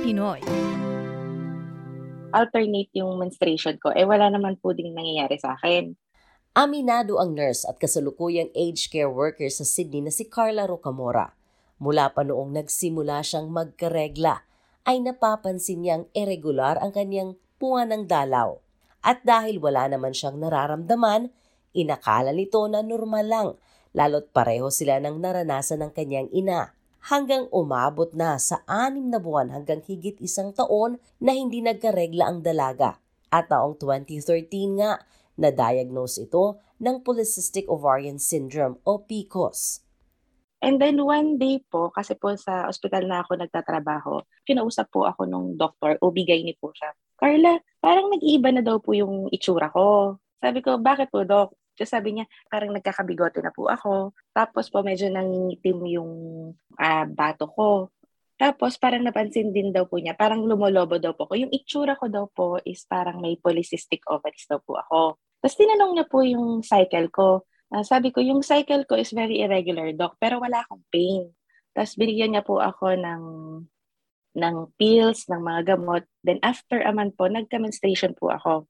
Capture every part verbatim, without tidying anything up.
Pinoy. Alternate yung menstruation ko, eh wala naman po ding nangyayari sa akin. Aminado ang nurse at kasalukuyang aged care worker sa Sydney na si Carla Rocamora. Mula pa noong nagsimula siyang magkaregla, ay napapansin niyang irregular ang kanyang bunga ng dalaw. At dahil wala naman siyang nararamdaman, inakala nito na normal lang, lalo't pareho sila ng naranasan ng kanyang ina. Hanggang umabot na sa anim na buwan hanggang higit isang taon na hindi nagkaregla ang dalaga. At taong twenty thirteen nga, na-diagnose ito ng Polycystic Ovarian Syndrome o P C O S. And then one day po, kasi po sa ospital na ako nagtatrabaho, kinausap po ako nung doktor, o bigay ni po siya. Carla, parang nag-iiba na daw po yung itsura ko. Sabi ko, bakit po, Dok? Kasi sabi niya, parang nagkakabigote na po ako. Tapos po medyo nangingitim yung uh, bato ko. Tapos parang napansin din daw po niya, parang lumolobo daw po ko. Yung itsura ko daw po is parang may polycystic ovaries daw po ako. Tapos tinanong niya po yung cycle ko. Uh, sabi ko, yung cycle ko is very irregular, Doc, pero wala akong pain. Tapos binigyan niya po ako ng, ng pills, ng mga gamot. Then after a month po, nagka-menstruation po ako.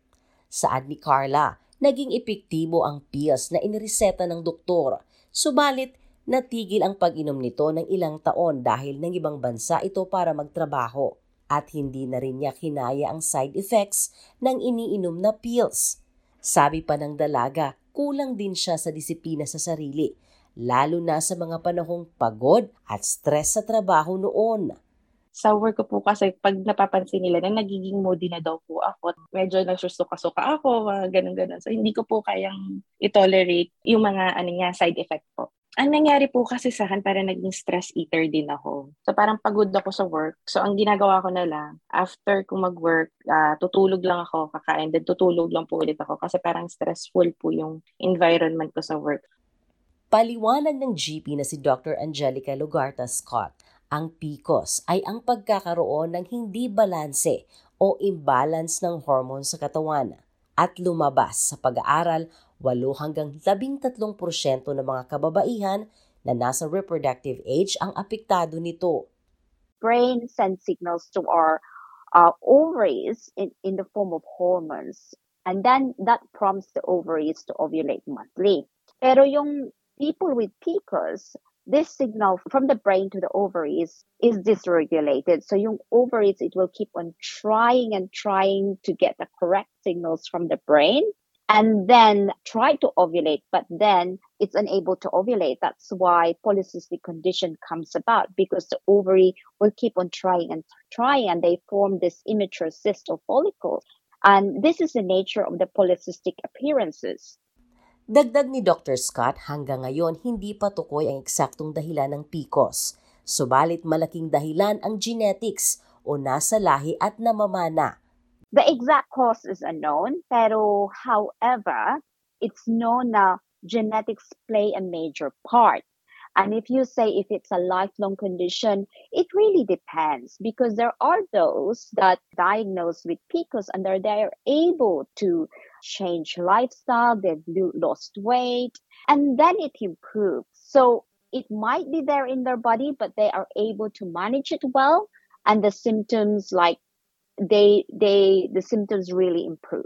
Saan ni Carla, naging epektibo ang pills na inireseta ng doktor. Subalit, natigil ang pag-inom nito ng ilang taon dahil ng ibang bansa ito para magtrabaho. At hindi na rin niya kinaya ang side effects ng iniinom na pills. Sabi pa ng dalaga, kulang din siya sa disiplina sa sarili, lalo na sa mga panahong pagod at stress sa trabaho noon. Sa work ko po kasi pag napapansin nila na nagiging moody na daw po ako, medyo nagsusuka-suka ako, uh, ganun-ganun. So hindi ko po kayang i-tolerate yung mga ano niya, side effect po. Ang nangyari po kasi sa akin, parang naging stress eater din ako. So parang pagod ako sa work. So ang ginagawa ko na lang, after kong mag-work, uh, tutulog lang ako, kakain, then tutulog lang po ulit ako kasi parang stressful po yung environment ko sa work. Paliwanag ng G P na si Doctor Angelica Lugarta Scott, ang P C O S ay ang pagkakaroon ng hindi balanse o imbalance ng hormone sa katawan. At lumabas sa pag-aaral, walo hanggang labing tatlong porsyento ng mga kababaihan na nasa reproductive age ang apektado nito. Brain sends signals to our uh, ovaries in, in the form of hormones. And then that prompts the ovaries to ovulate monthly. Pero yung people with P C O S, this signal from the brain to the ovaries is dysregulated. So yung ovaries, it will keep on trying and trying to get the correct signals from the brain and then try to ovulate, but then it's unable to ovulate. That's why polycystic condition comes about, because the ovary will keep on trying and trying and they form this immature cyst or follicle. And this is the nature of the polycystic appearances. Dagdag ni Doctor Scott, hanggang ngayon hindi pa tukoy ang eksaktong dahilan ng P C O S. Subalit malaking dahilan ang genetics o nasa lahi at namamana. The exact cause is unknown, pero however, it's known na genetics play a major part. And if you say if it's a lifelong condition, it really depends, because there are those that diagnosed with P C O S and they're, they're able to change lifestyle, they've lost weight, and then it improves. So it might be there in their body, but they are able to manage it well, and the symptoms like they they the symptoms really improve.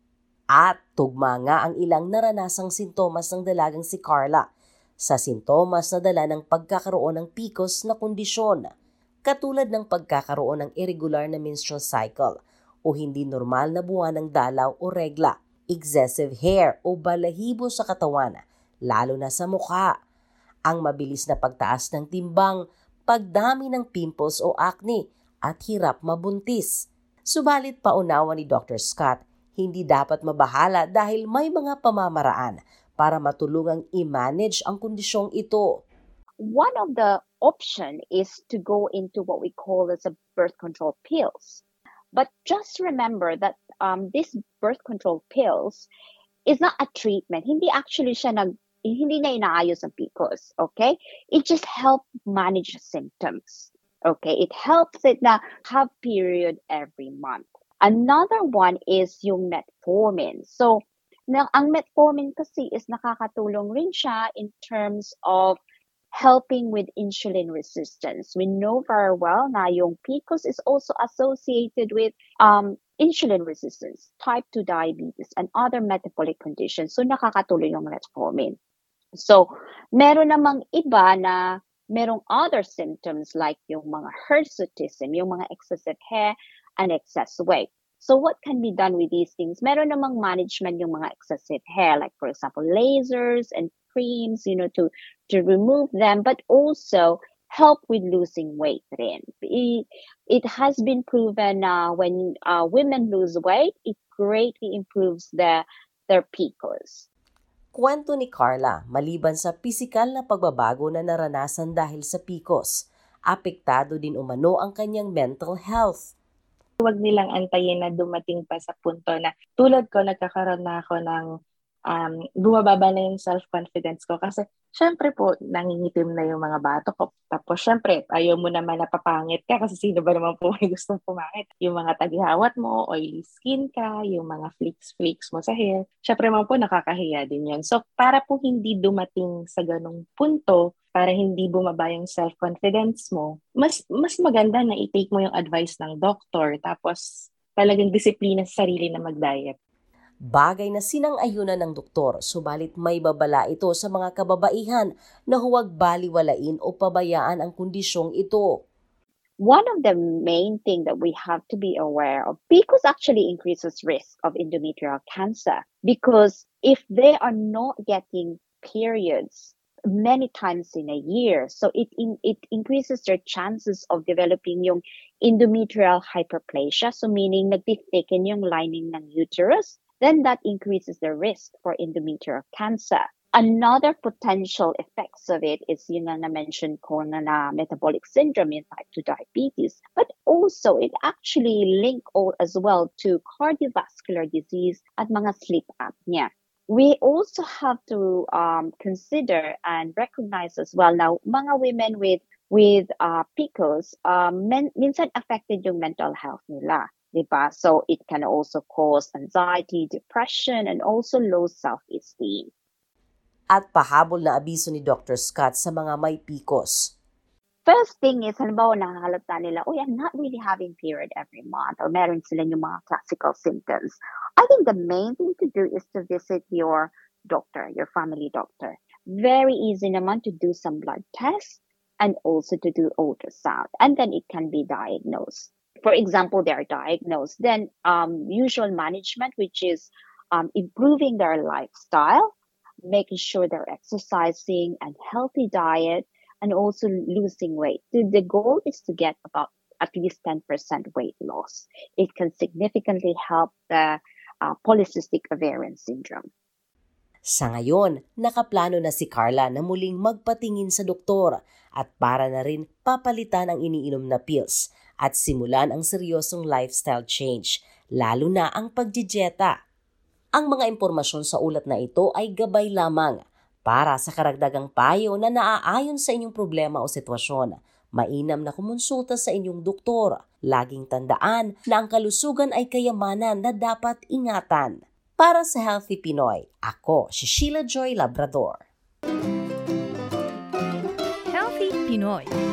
At tugma nga ang ilang naranasang sintomas ng dalagang si Carla sa sintomas na dala ng pagkakaroon ng P C O S na kondisyon, katulad ng pagkakaroon ng irregular na menstrual cycle o hindi normal na buwan ng dalaw o regla, excessive hair o balahibo sa katawan, lalo na sa mukha, ang mabilis na pagtaas ng timbang, pagdami ng pimples o acne, at hirap mabuntis. Subalit paunawa ni Doctor Scott, hindi dapat mabahala dahil may mga pamamaraan para matulungang i-manage ang kondisyong ito. One of the option is to go into what we call as a birth control pills. But just remember that um, this birth control pills is not a treatment. Hindi actually siya nag, hindi na inaayos ang P C O S, okay? It just helps manage symptoms, okay? It helps it na have period every month. Another one is yung metformin. So, na, ang metformin kasi is nakakatulong rin siya in terms of helping with insulin resistance. We know very well na yung P C O S is also associated with um, insulin resistance, type two diabetes, and other metabolic conditions. So nakakatulong yung metformin. So meron namang iba na merong other symptoms like yung mga hirsutism, yung mga excessive hair and excess weight. So what can be done with these things? Meron namang management yung mga excessive hair, like for example, lasers and creams, you know, to, to remove them, but also help with losing weight rin. It, it has been proven na uh, when uh, women lose weight, it greatly improves their, their P C O S. Kwento ni Carla, maliban sa pisikal na pagbabago na naranasan dahil sa P C O S, apektado din umano ang kanyang mental health. Huwag nilang antayin na dumating pa sa punto na tulad ko, nagkakaroon na ako ng um, bumababa na yung self-confidence ko. Kasi syempre po, nangingitim na yung mga bato ko. Tapos syempre, ayaw mo naman napapangit ka kasi sino ba naman po may gustong pumangit? Yung mga tagihawat mo, oily skin ka, yung mga flakes-flakes mo sa hair. Syempre naman po, nakakahiya din yun. So para po hindi dumating sa ganong punto, para hindi bumaba yung self-confidence mo, mas mas maganda na i-take mo yung advice ng doktor tapos talagang disiplina sa sarili na mag-diet. Bagay na sinang-ayunan ng doktor, subalit may babala ito sa mga kababaihan na huwag baliwalain o pabayaan ang kondisyong ito. One of the main thing that we have to be aware of, P C O S actually increases risk of endometrial cancer because if they are not getting periods many times in a year, so it in, it increases their chances of developing yung endometrial hyperplasia, so meaning nagtitiken yung lining ng uterus, then that increases the risk for endometrial cancer. Another potential effects of it is yung na na-mention ko na, na metabolic syndrome in type two diabetes, but also it actually link all as well to cardiovascular disease at mga sleep apnea. We also have to um, consider and recognize as well now mga women with with uh, P C O S um, men, minsan affected yung mental health nila, diba? So it can also cause anxiety, depression, and also low self-esteem. At pahabol na abiso ni Doctor Scott sa mga may P C O S. First thing is, halimbawa nakahalata nila, oh, I'm not really having period every month, or meron sila yung mga classical symptoms. I think the main thing to do is to visit your doctor, your family doctor. Very easy naman to do some blood tests and also to do ultrasound, and then it can be diagnosed. For example, they are diagnosed, then um, usual management, which is um, improving their lifestyle, making sure they're exercising and healthy diet, and also losing weight. The, the goal is to get about at least ten percent weight loss. It can significantly help the uh, polycystic ovarian syndrome. Sa ngayon, nakaplano na si Carla na muling magpatingin sa doktor at para na rin papalitan ang iniinom na pills at simulan ang seryosong lifestyle change, lalo na ang pagdidieta. Ang mga impormasyon sa ulat na ito ay gabay lamang. Para sa karagdagang payo na naaayon sa inyong problema o sitwasyon, mainam na kumonsulta sa inyong doktor. Laging tandaan na ang kalusugan ay kayamanan na dapat ingatan. Para sa Healthy Pinoy, ako si Sheila Joy Labrador. Healthy Pinoy